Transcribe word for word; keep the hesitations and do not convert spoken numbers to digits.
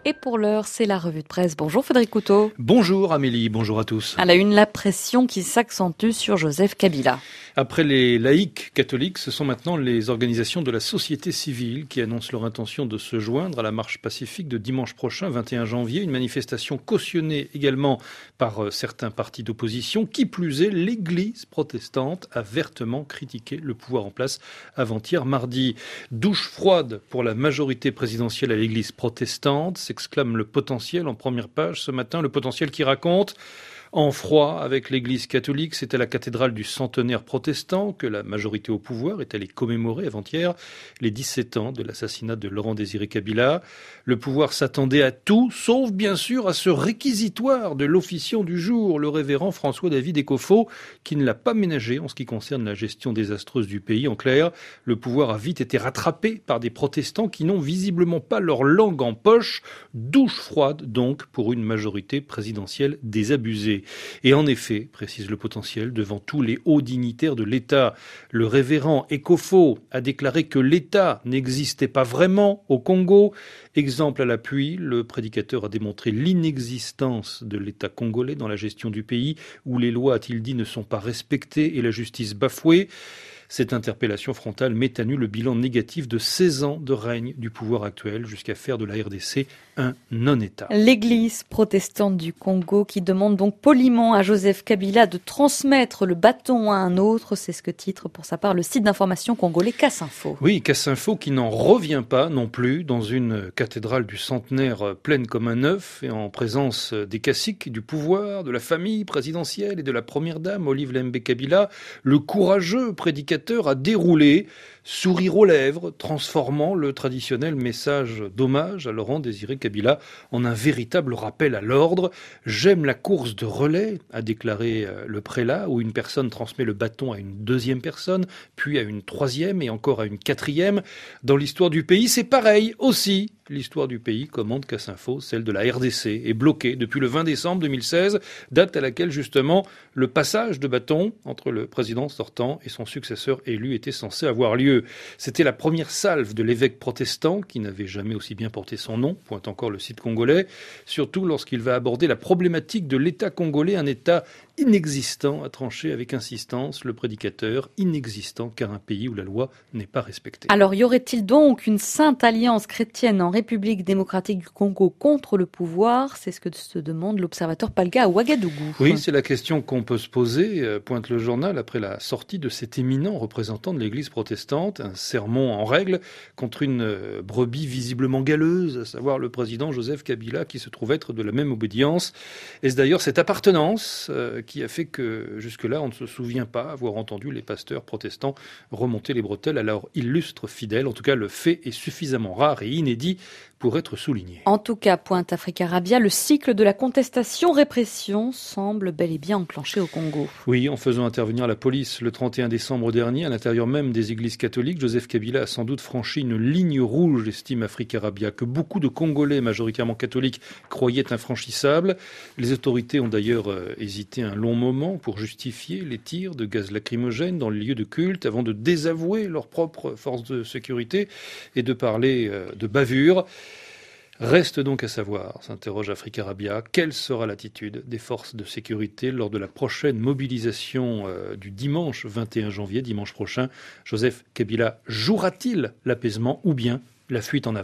Et pour l'heure, c'est la revue de presse. Bonjour Frédéric Couteau. Bonjour Amélie, bonjour à tous. À la une, la pression qui s'accentue sur Joseph Kabila. Après les laïcs catholiques, ce sont maintenant les organisations de la société civile qui annoncent leur intention de se joindre à la marche pacifique de dimanche prochain, vingt et un janvier. Une manifestation cautionnée également par certains partis d'opposition. Qui plus est, l'Église protestante a vertement critiqué le pouvoir en place avant-hier mardi. Douche froide pour la majorité présidentielle à l'Église protestante, s'exclame le potentiel en première page ce matin. Le potentiel qui raconte en froid avec l'Église catholique. C'est à la cathédrale du centenaire protestant que la majorité au pouvoir est allée commémorer avant-hier les dix-sept ans de l'assassinat de Laurent-Désiré Kabila. Le pouvoir s'attendait à tout, sauf bien sûr à ce réquisitoire de l'officiant du jour, le révérend François-David Ecofo, qui ne l'a pas ménagé en ce qui concerne la gestion désastreuse du pays. En clair, le pouvoir a vite été rattrapé par des protestants qui n'ont visiblement pas leur langue en poche. Douche froide donc pour une majorité présidentielle désabusée. Et en effet, précise le potentiel, devant tous les hauts dignitaires de l'État, le révérend Ecofo a déclaré que l'État n'existait pas vraiment au Congo. Exemple à l'appui, le prédicateur a démontré l'inexistence de l'État congolais dans la gestion du pays, où les lois, a-t-il dit, ne sont pas respectées et la justice bafouée. Cette interpellation frontale met à nu le bilan négatif de seize ans de règne du pouvoir actuel, jusqu'à faire de la R D C un non-État. L'Église protestante du Congo qui demande donc poliment à Joseph Kabila de transmettre le bâton à un autre, c'est ce que titre pour sa part le site d'information congolais Casse Info. Oui, Casse Info qui n'en revient pas non plus dans une cathédrale du centenaire pleine comme un œuf et en présence des caciques du pouvoir, de la famille présidentielle et de la première dame Olive Lembe Kabila, le courageux prédicateur a déroulé, sourire aux lèvres, transformant le traditionnel message d'hommage à Laurent-Désiré Kabila en un véritable rappel à l'ordre. « J'aime la course de relais », a déclaré le prélat, où une personne transmet le bâton à une deuxième personne, puis à une troisième et encore à une quatrième. Dans l'histoire du pays, c'est pareil aussi. L'histoire du pays, commente Casse Info, celle de la R D C, est bloquée depuis le vingt décembre deux mille seize, date à laquelle justement le passage de bâton entre le président sortant et son successeur élu était censé avoir lieu. C'était la première salve de l'évêque protestant, qui n'avait jamais aussi bien porté son nom, pointe encore le site congolais, surtout lorsqu'il va aborder la problématique de l'État congolais, un État inexistant, a tranché avec insistance le prédicateur, inexistant car un pays où la loi n'est pas respectée. Alors y aurait-il donc une sainte alliance chrétienne en République démocratique du Congo contre le pouvoir? C'est ce que se demande l'observateur Palga à Ouagadougou. Oui, c'est la question qu'on peut se poser, pointe le journal, après la sortie de cet éminent représentant de l'Église protestante, un sermon en règle contre une brebis visiblement galeuse, à savoir le président Joseph Kabila, qui se trouve être de la même obédience. Est-ce d'ailleurs cette appartenance euh, qui a fait que jusque-là, on ne se souvient pas avoir entendu les pasteurs protestants remonter les bretelles à leur illustre fidèle. En tout cas, le fait est suffisamment rare et inédit pour être souligné. En tout cas, pointe Africa Rabia, le cycle de la contestation-répression semble bel et bien enclenché au Congo. Oui, en faisant intervenir la police le trente et un décembre dernier, à l'intérieur même des églises catholiques, Joseph Kabila a sans doute franchi une ligne rouge, estime Africa Rabia, que beaucoup de Congolais, majoritairement catholiques, croyaient infranchissable. Les autorités ont d'ailleurs euh, hésité un long moment pour justifier les tirs de gaz lacrymogène dans les lieux de culte, avant de désavouer leurs propres forces de sécurité et de parler euh, de bavure. Reste donc à savoir, s'interroge Africa Rabia, quelle sera l'attitude des forces de sécurité lors de la prochaine mobilisation euh, du dimanche vingt et un janvier, dimanche prochain. Joseph Kabila jouera-t-il l'apaisement ou bien la fuite en avant ?